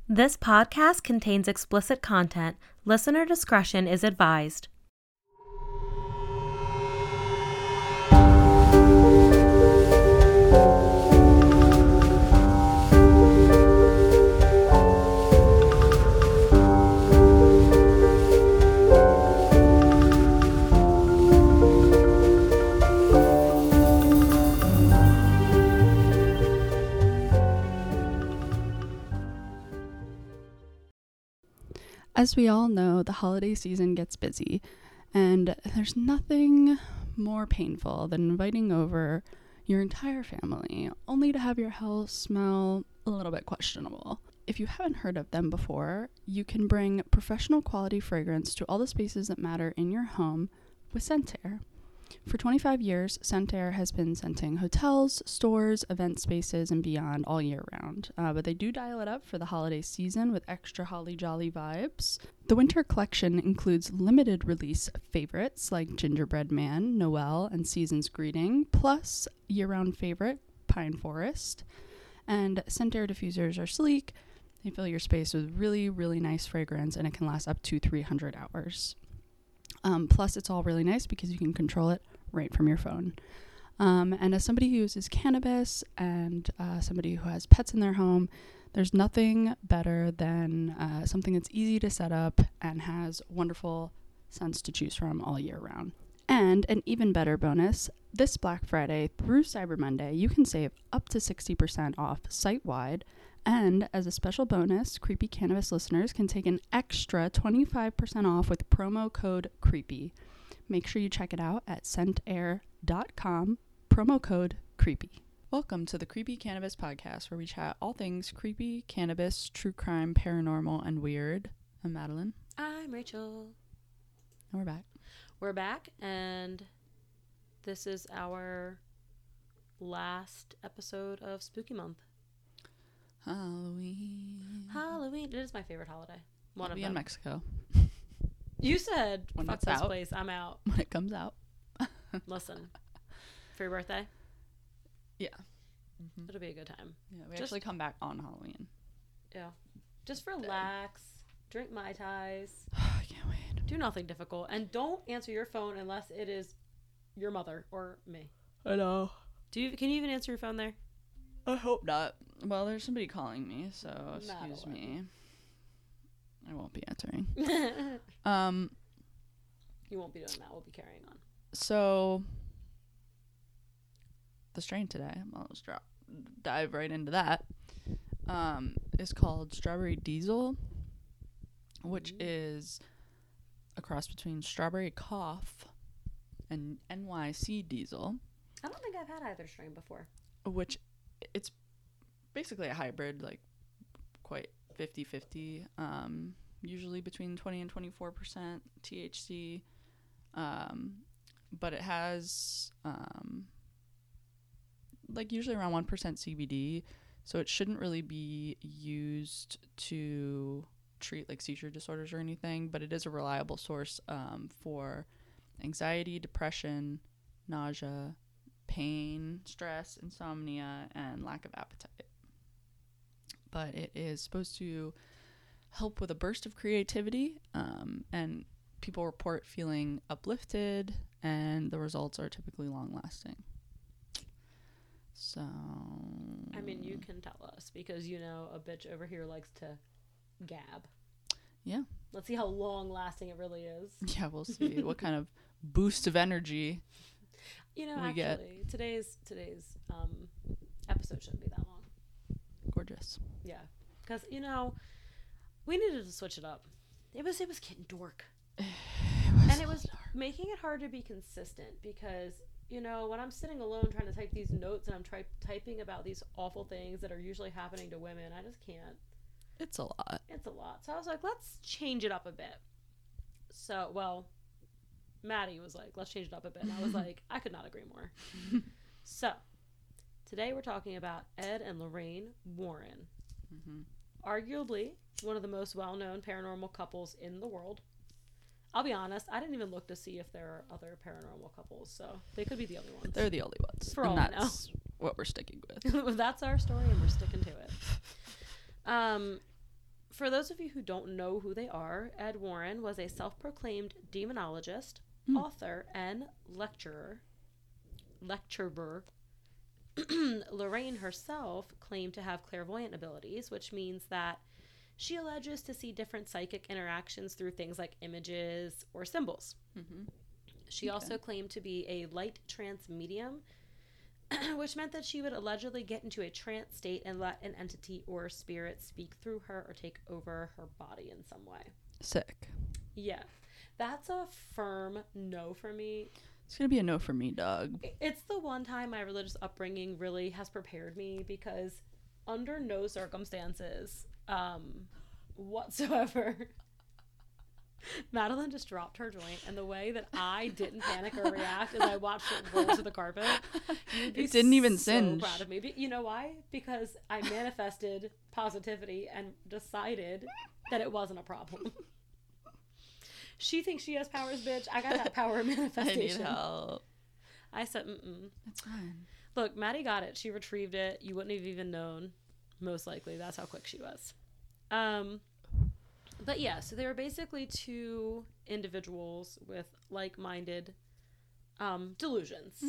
This podcast contains explicit content. Listener discretion is advised. As we all know, the holiday season gets busy, and there's nothing more painful than inviting over your entire family, only to have your house smell a little bit questionable. If you haven't heard of them before, you can bring professional quality fragrance to all the spaces that matter in your home with ScentAir. For 25 years, ScentAir has been scenting hotels, stores, event spaces, and beyond all year round. But they do dial it up for the holiday season with extra holly jolly vibes. The winter collection includes limited release favorites like Gingerbread Man, Noel, and Season's Greeting, plus year-round favorite Pine Forest. And ScentAir diffusers are sleek. They fill your space with really, really nice fragrance, and it can last up to 300 hours. Plus, it's all really nice because you can control it right from your phone. And as somebody who uses cannabis and somebody who has pets in their home, there's nothing better than something that's easy to set up and has wonderful scents to choose from all year round. And an even better bonus, this Black Friday through Cyber Monday, you can save up to 60% off site-wide. And as a special bonus, Creepy Cannabis listeners can take an extra 25% off with promo code CREEPY. Make sure you check it out at scentair.com, promo code CREEPY. Welcome to the Creepy Cannabis Podcast, where we chat all things creepy, cannabis, true crime, paranormal, and weird. I'm Madeline. I'm Rachel. And we're back. We're back, and this is our last episode of Spooky Month. Halloween. It is my favorite holiday. One I'll of be them. in Mexico. You said, when fuck it's this out. place, I'm out. When it comes out. Listen, for your birthday, Yeah. Mm-hmm. it'll be a good time. Yeah, we actually come back on Halloween. Yeah. Just relax, drink Mai Tais, I can't wait. do nothing difficult, and don't answer your phone unless it is your mother or me. I know. Can you even answer your phone there? I hope not. Well, there's somebody calling me, so excuse me. I won't be answering. You won't be doing that. We'll be carrying on. So the strain today, I'll just dive right into that, is called Strawberry Diesel, which is a cross between Strawberry Cough and NYC Diesel. I don't think I've had either strain before. Which it's basically a hybrid, like quite 50-50, usually between 20 and 24% THC, but it has like usually around 1% CBD, so it shouldn't really be used to treat like seizure disorders or anything, but it is a reliable source for anxiety, depression, nausea, pain, stress, insomnia, and lack of appetite. But it is supposed to help with a burst of creativity, and people report feeling uplifted, and the results are typically long-lasting. So, I mean, you can tell us, because you know a bitch over here likes to gab. Yeah. Let's see how long-lasting it really is. Yeah, we'll see what kind of boost of energy. You know, actually, today's episode shouldn't be that long. Gorgeous. Yeah, because you know, we needed to switch it up. It was getting dork, and it was making it hard to be consistent, because you know, when I'm sitting alone trying to type these notes and I'm typing about these awful things that are usually happening to women, I just can't. It's a lot. So I was like, let's change it up a bit. So, well, Maddie was like, let's change it up a bit. And I was like, I could not agree more. So, today we're talking about Ed and Lorraine Warren. Mm-hmm. Arguably one of the most well-known paranormal couples in the world. I'll be honest, I didn't even look to see if there are other paranormal couples, so they could be the only ones. They're the only ones. For all I know. That's what we're sticking with. That's our story, and we're sticking to it. For those of you who don't know who they are, Ed Warren was a self-proclaimed demonologist, author, and lecturer. Lorraine herself claimed to have clairvoyant abilities, which means that she alleges to see different psychic interactions through things like images or symbols. She also claimed to be a light trance medium, which meant that she would allegedly get into a trance state and let an entity or spirit speak through her or take over her body in some way. Sick. Yeah. That's a firm no for me. It's gonna be a no for me, dog. It's the one time my religious upbringing really has prepared me, because under no circumstances whatsoever Madeline just dropped her joint, and the way that I didn't panic or react as I watched it roll to the carpet, you'd be it didn't even so singe. proud of me. But you know why? Because I manifested positivity and decided that it wasn't a problem. She thinks she has powers, bitch. I got that power of manifestation. I need help. I said, It's fine. Look, Maddie got it. She retrieved it. You wouldn't have even known. Most likely. That's how quick she was. But yeah, so they were basically two individuals with like-minded delusions.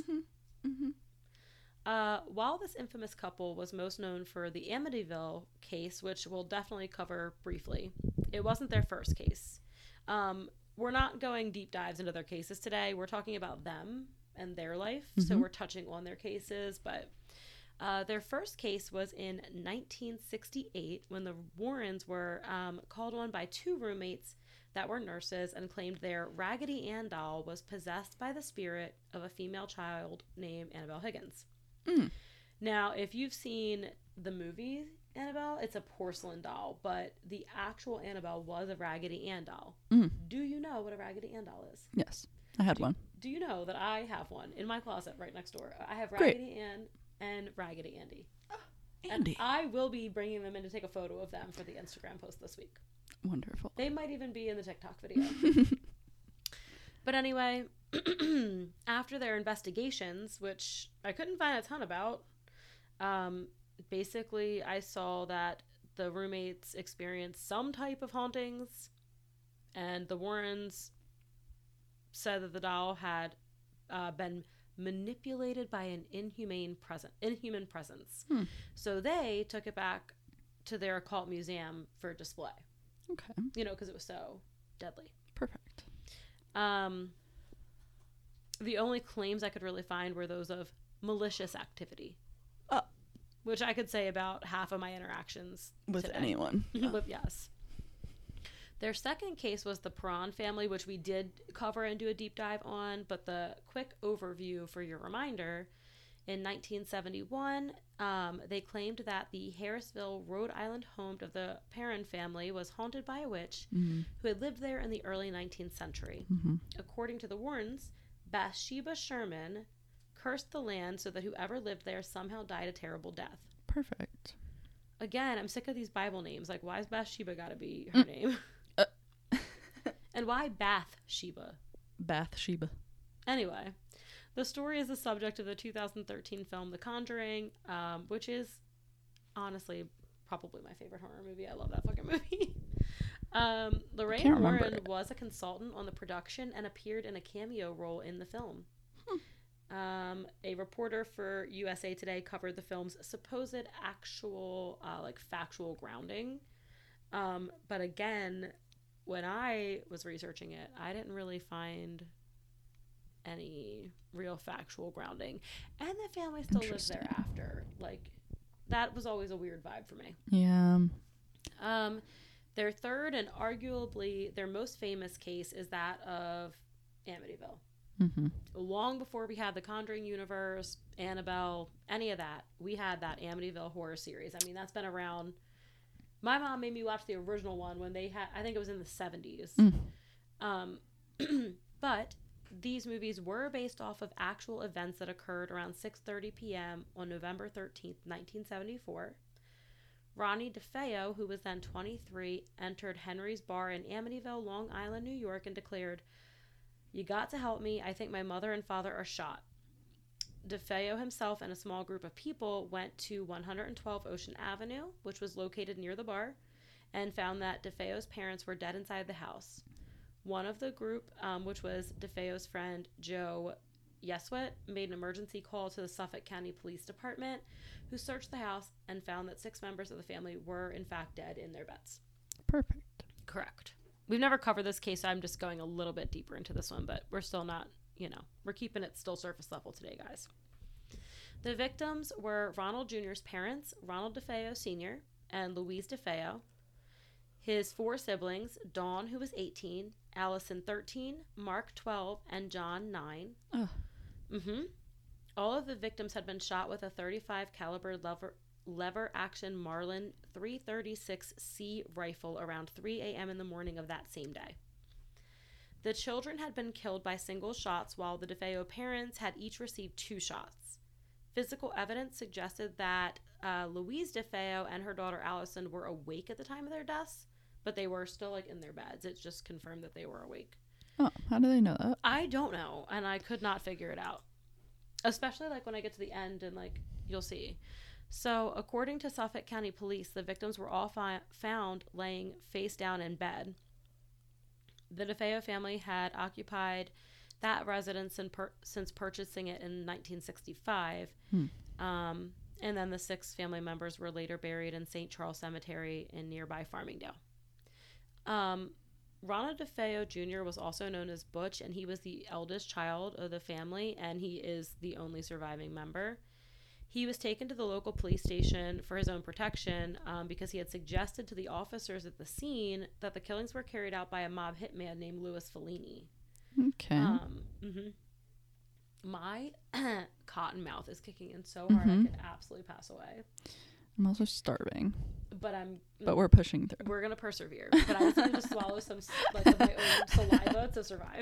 While this infamous couple was most known for the Amityville case, which we'll definitely cover briefly, it wasn't their first case. We're not going deep dives into their cases today. We're talking about them and their life, so we're touching on their cases, but their first case was in 1968 when the Warrens were called on by two roommates that were nurses and claimed their Raggedy Ann doll was possessed by the spirit of a female child named Annabelle Higgins. Now, if you've seen the movie Annabelle, it's a porcelain doll, but the actual Annabelle was a Raggedy Ann doll. Do you know what a Raggedy Ann doll is? Yes, I had one. Do you know that I have one in my closet right next door? I have Raggedy Ann and Raggedy Andy. Andy. And I will be bringing them in to take a photo of them for the Instagram post this week. Wonderful. They might even be in the TikTok video. But anyway, after their investigations, which I couldn't find a ton about, basically I saw that the roommates experienced some type of hauntings, and the Warrens said that the doll had been manipulated by an inhuman presence. So they took it back to their occult museum for display. Okay. You know, because it was so deadly. Perfect. The only claims I could really find were those of malicious activity. Which I could say about half of my interactions With today. anyone. But yes. Their second case was the Perron family, which we did cover and do a deep dive on, but the quick overview for your reminder, in 1971, they claimed that the Harrisville, Rhode Island home of the Perron family was haunted by a witch who had lived there in the early 19th century. According to the Warrens, Bathsheba Sherman cursed the land so that whoever lived there somehow died a terrible death. Perfect. Again, I'm sick of these Bible names. Like, why is Bathsheba got to be her name? And why Bathsheba? Bathsheba. Anyway, the story is the subject of the 2013 film The Conjuring, which is honestly probably my favorite horror movie. I love that fucking movie. Lorraine Warren was a consultant on the production and appeared in a cameo role in the film. A reporter for USA Today covered the film's supposed actual, factual grounding. But again, when I was researching it, I didn't really find any real factual grounding. And the family still lived there after. Like, that was always a weird vibe for me. Yeah. Their third and arguably their most famous case is that of Amityville. Long before we had the Conjuring universe, Annabelle, any of that, we had that Amityville horror series. I mean, that's been around. My mom made me watch the original one when they had, I think it was in the 70s. But these movies were based off of actual events that occurred around 6:30 p.m. on November 13th, 1974. Ronnie DeFeo, who was then 23, entered Henry's Bar in Amityville, Long Island, New York, and declared, "You got to help me. I think my mother and father are shot." DeFeo himself and a small group of people went to 112 Ocean Avenue, which was located near the bar, and found that DeFeo's parents were dead inside the house. One of the group, which was DeFeo's friend Joe Yeswit, made an emergency call to the Suffolk County Police Department, who searched the house and found that 6 members of the family were in fact dead in their beds. Perfect. Correct. We've never covered this case, so I'm just going a little bit deeper into this one, but we're still not, we're keeping it still surface level today, guys. The victims were Ronald Jr.'s parents, Ronald DeFeo Sr. and Louise DeFeo, his 4 siblings, Dawn, who was 18, Allison, 13, Mark, 12, and John, 9. Ugh. All of the victims had been shot with a .35 caliber lever action Marlin 336C rifle around 3 a.m. in the morning of that same day. The children had been killed by single shots, while the DeFeo parents had each received 2 shots. Physical evidence suggested that Louise DeFeo and her daughter Allison were awake at the time of their deaths, but they were still in their beds. It's just confirmed that they were awake. Oh, how do they know that? I don't know, and I could not figure it out. Especially when I get to the end and you'll see. So, according to Suffolk County Police, the victims were all found laying face down in bed. The DeFeo family had occupied that residence since purchasing it in 1965. And then the 6 family members were later buried in St. Charles Cemetery in nearby Farmingdale. Ronald DeFeo Jr. was also known as Butch, and he was the eldest child of the family, and he is the only surviving member. He was taken to the local police station for his own protection because he had suggested to the officers at the scene that the killings were carried out by a mob hitman named Louis Fellini. Okay. My cotton mouth is kicking in so hard I could absolutely pass away. I'm also starving. But we're pushing through. We're gonna persevere. But I just need to swallow some of my own saliva to survive.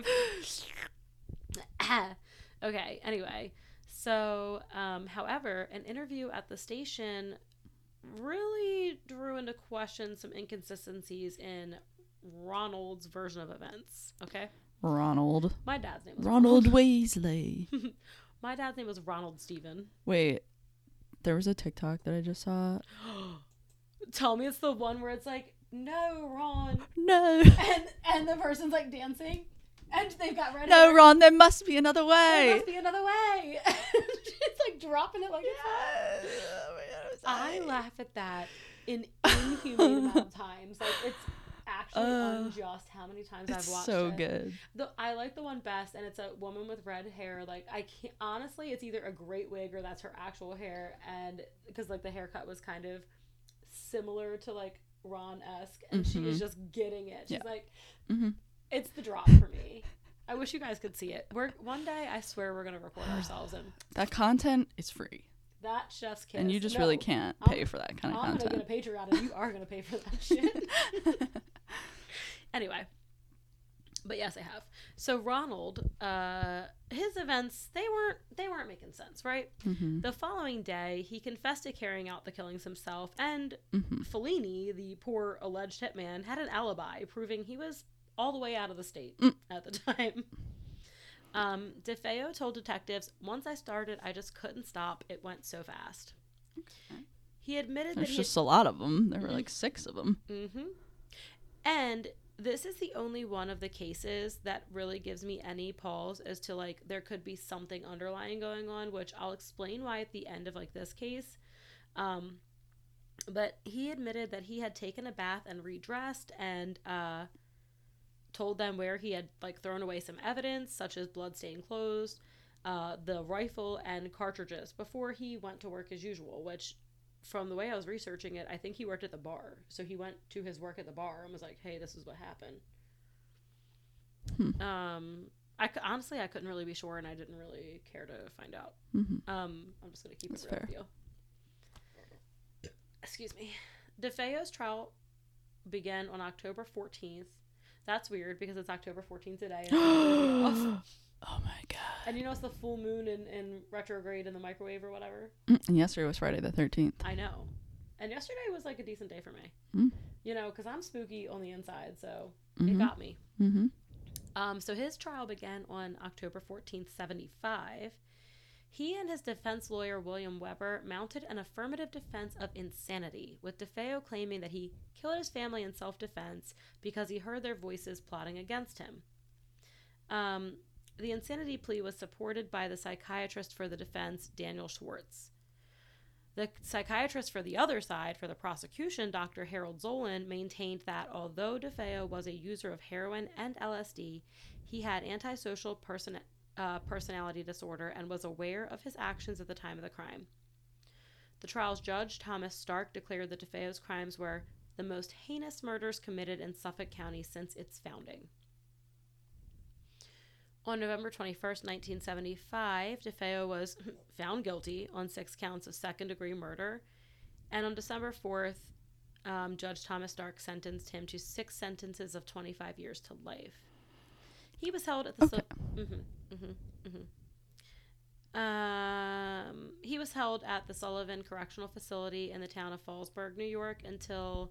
Okay. Anyway, so however, an interview at the station really drew into question some inconsistencies in Ronald's version of events. Okay. Ronald. My dad's name was Ronald Weasley. My dad's name was Ronald Stephen. Wait, there was a TikTok that I just saw. Tell me it's the one where it's no, Ron. No. And the person's dancing. And they've got red No, hair. Ron, there must be another way. There must be another way. It's dropping it it's I laugh at that in inhumane amount of times. It's actually unjust how many times I've watched it. It's so good. I like the one best, and it's a woman with red hair. I can't, honestly, it's either a great wig or that's her actual hair, and because the haircut was kind of similar to Ron-esque, and she is just getting it. She's it's the drop for me. I wish you guys could see it. One day, I swear we're gonna record ourselves, and that content is free. That chef's kiss. And you just really can't pay for that kind of content. I'm gonna get a Patreon, and you are gonna pay for that shit. Anyway, but yes, I have. So Ronald, his events they weren't making sense, right? The following day, he confessed to carrying out the killings himself, and Fellini, the poor alleged hitman, had an alibi proving he was all the way out of the state at the time. DeFeo told detectives, "Once I started, I just couldn't stop. It went so fast." Okay. He admitted There's just a lot of them. There were 6 of them. And this is the only one of the cases that really gives me any pause as to there could be something underlying going on, which I'll explain why at the end of this case. But he admitted that he had taken a bath and redressed and told them where he had thrown away some evidence such as blood-stained clothes, the rifle, and cartridges before he went to work as usual, which from the way I was researching it, I think he worked at the bar. So he went to his work at the bar and was like, "Hey, this is what happened." Honestly, I couldn't really be sure, and I didn't really care to find out. I'm just gonna keep it real with you. Excuse me. DeFeo's trial began on October 14th. That's weird because it's October 14th today. Oh my god. And it's the full moon in retrograde in the microwave or whatever. And yesterday was Friday the 13th. I know. And yesterday was a decent day for me. Because I'm spooky on the inside, so it got me. So his trial began on October 14th, 75. He and his defense lawyer, William Weber, mounted an affirmative defense of insanity, with DeFeo claiming that he killed his family in self-defense because he heard their voices plotting against him. The insanity plea was supported by the psychiatrist for the defense, Daniel Schwartz. The psychiatrist for the other side, for the prosecution, Dr. Harold Zolan, maintained that although DeFeo was a user of heroin and LSD, he had antisocial personality disorder and was aware of his actions at the time of the crime. The trial's judge, Thomas Stark, declared that DeFeo's crimes were the most heinous murders committed in Suffolk County since its founding. On November 21st, 1975, DeFeo was found guilty on 6 counts of second-degree murder, and on December 4th, Judge Thomas Stark sentenced him to 6 sentences of 25 years to life. He was held at the he was held at the Sullivan Correctional Facility in the town of Fallsburg, New York, until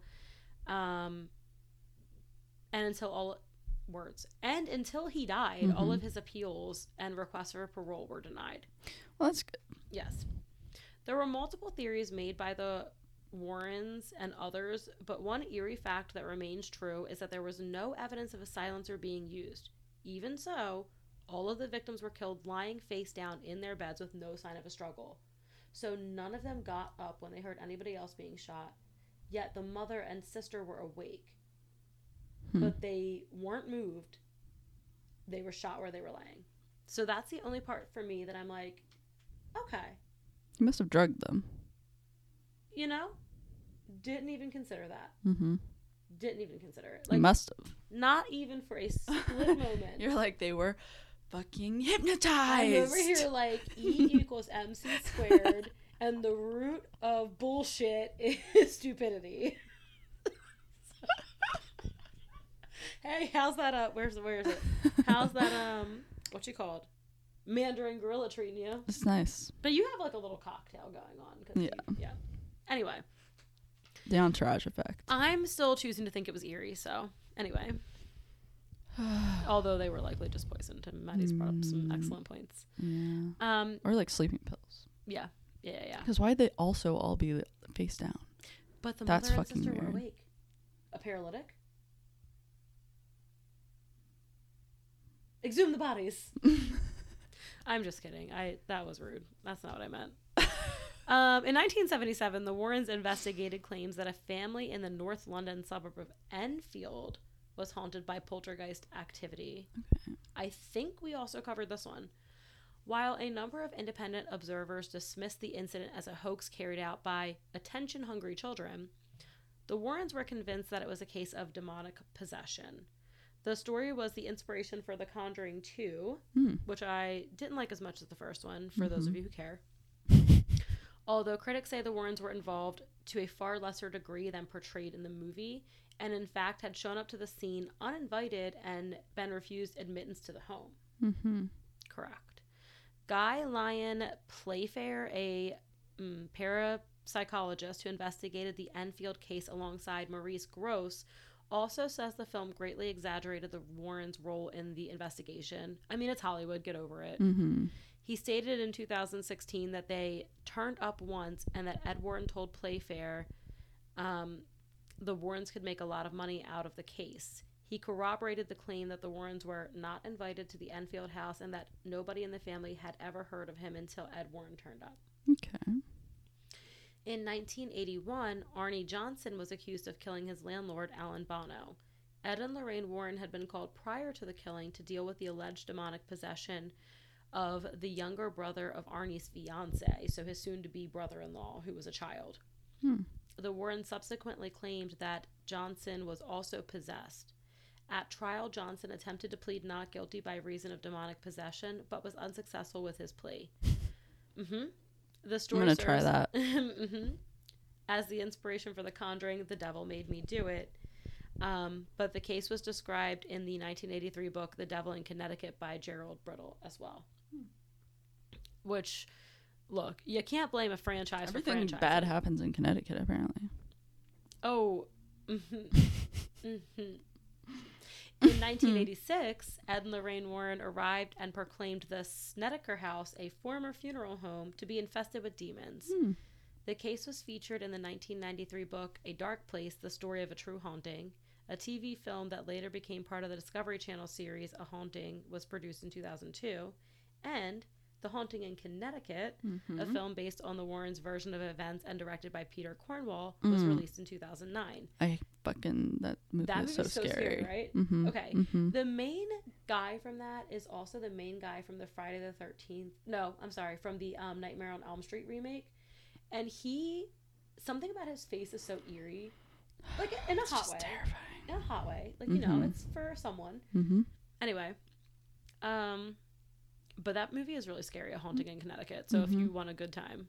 he died, all of his appeals and requests for parole were denied. Well, that's good. Yes. There were multiple theories made by the Warrens and others, but one eerie fact that remains true is that there was no evidence of a silencer being used. Even so, all of the victims were killed lying face down in their beds with no sign of a struggle. So none of them got up when they heard anybody else being shot, yet the mother and sister were awake. But they weren't moved. They were shot where they were laying. So that's the only part for me that I'm like, okay. You must have drugged them. You know? Didn't even consider that. Didn't even consider it. Like, you must have. Not even for a split moment. You're like, they were fucking hypnotized. I'm over here like E equals MC squared, and the root of bullshit is stupidity. Hey, how's that where is it? How's that what you called? Mandarin gorilla treating you? It's nice. But you have like a little cocktail going on. Yeah. Anyway. The entourage effect. I'm still choosing to think it was eerie, so anyway. Although they were likely just poisoned, and Maddie's brought up some excellent points. Yeah. Or like sleeping pills. Yeah. Because why'd they also all be face down? But the mother and sister were awake. A paralytic? Exhume the bodies. I'm just kidding. That was rude. That's not what I meant. In 1977, the Warrens investigated claims that a family in the North London suburb of Enfield was haunted by poltergeist activity. Okay. I think we also covered this one. While a number of independent observers dismissed the incident as a hoax carried out by attention-hungry children, the Warrens were convinced that it was a case of demonic possession. The story was the inspiration for The Conjuring 2, which I didn't like as much as the first one, for those of you who care. Although critics say the Warrens were involved to a far lesser degree than portrayed in the movie, and in fact had shown up to the scene uninvited and been refused admittance to the home. Correct. Guy Lyon Playfair, a parapsychologist who investigated the Enfield case alongside Maurice Grosse, also says the film greatly exaggerated the Warrens' role in the investigation. I mean, it's Hollywood. Get over it. He stated in 2016 that they turned up once and that Ed Warren told Playfair the Warrens could make a lot of money out of the case. He corroborated the claim that the Warrens were not invited to the Enfield house and that nobody in the family had ever heard of him until Ed Warren turned up. Okay. In 1981, Arnie Johnson was accused of killing his landlord, Alan Bono. Ed and Lorraine Warren had been called prior to the killing to deal with the alleged demonic possession of the younger brother of Arnie's fiancée, so his soon-to-be brother-in-law, who was a child. The Warrens subsequently claimed that Johnson was also possessed. At trial, Johnson attempted to plead not guilty by reason of demonic possession, but was unsuccessful with his plea. The story I'm going to try that. As the inspiration for The Conjuring, The Devil Made Me Do It. But the case was described in the 1983 book, The Devil in Connecticut by Gerald Brittle as well. Which, look, you can't blame a franchise for franchising. Everything bad happens in Connecticut, apparently. Oh. In In 1986, Ed and Lorraine Warren arrived and proclaimed the Snedeker House, a former funeral home, to be infested with demons. The case was featured in the 1993 book A Dark Place, The Story of a True Haunting. A TV film that later became part of the Discovery Channel series A Haunting was produced in 2002. And The Haunting in Connecticut, a film based on the Warrens' version of events and directed by Peter Cornwall, was released in 2009. That movie is so scary, right? Okay. The main guy from that is also the main guy from the Friday the 13th. No, I'm sorry, from the Nightmare on Elm Street remake. And something about his face is so eerie. Like, in a hot way. Terrifying. In a hot way. Like, you know, it's for someone. Anyway. But that movie is really scary, A Haunting in Connecticut. So if you want a good time.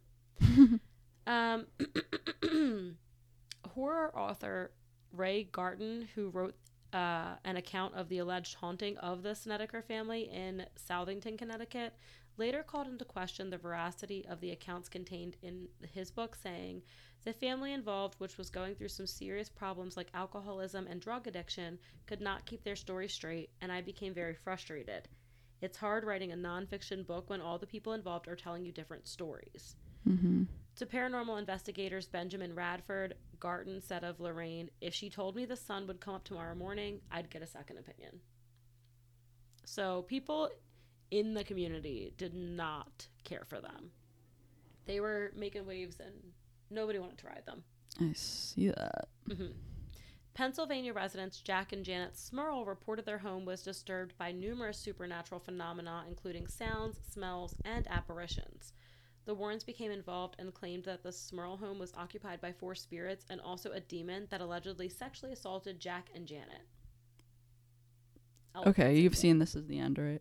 Horror author Ray Garton, who wrote an account of the alleged haunting of the Snedeker family in Southington, Connecticut, later called into question the veracity of the accounts contained in his book, saying, "The family involved, which was going through some serious problems like alcoholism and drug addiction, could not keep their story straight, and I became very frustrated. It's hard writing a nonfiction book when all the people involved are telling you different stories." To paranormal investigators Benjamin Radford, Garton said of Lorraine, "If she told me the sun would come up tomorrow morning, I'd get a second opinion." So people in the community did not care for them. They were making waves and nobody wanted to ride them. I see that. Pennsylvania residents Jack and Janet Smurl reported their home was disturbed by numerous supernatural phenomena, including sounds, smells, and apparitions. The Warrens became involved and claimed that the Smurl home was occupied by 4 spirits and also a demon that allegedly sexually assaulted Jack and Janet. Okay, you've seen This Is the End, right?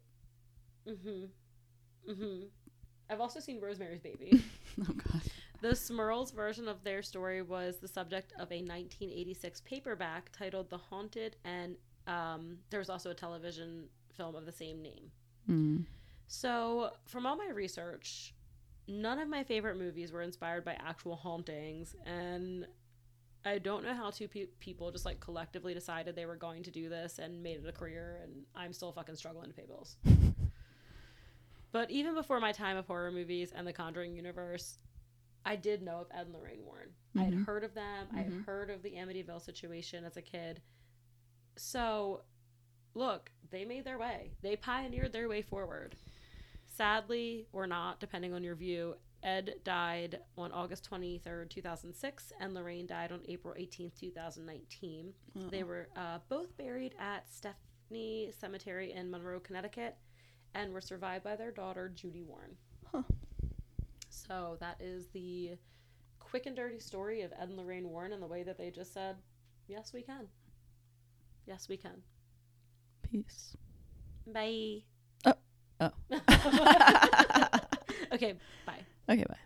I've also seen Rosemary's Baby. Oh, God. The Smurls' version of their story was the subject of a 1986 paperback titled The Haunted, and there was also a television film of the same name. So, from all my research, none of my favorite movies were inspired by actual hauntings, and I don't know how two people just like collectively decided they were going to do this and made it a career, and I'm still fucking struggling to pay bills. But even before my time of horror movies and the Conjuring universe, I did know of Ed and Lorraine Warren. I had heard of them. I had heard of the Amityville situation as a kid. So, look, they made their way. They pioneered their way forward. Sadly, or not, depending on your view, Ed died on August 23rd, 2006, and Lorraine died on April 18th, 2019. They were both buried at Stepney Cemetery in Monroe, Connecticut, and were survived by their daughter, Judy Warren. So that is the quick and dirty story of Ed and Lorraine Warren, and the way that they just said, yes, we can. Yes, we can. Peace. Bye. Oh. Okay, bye. Okay, bye.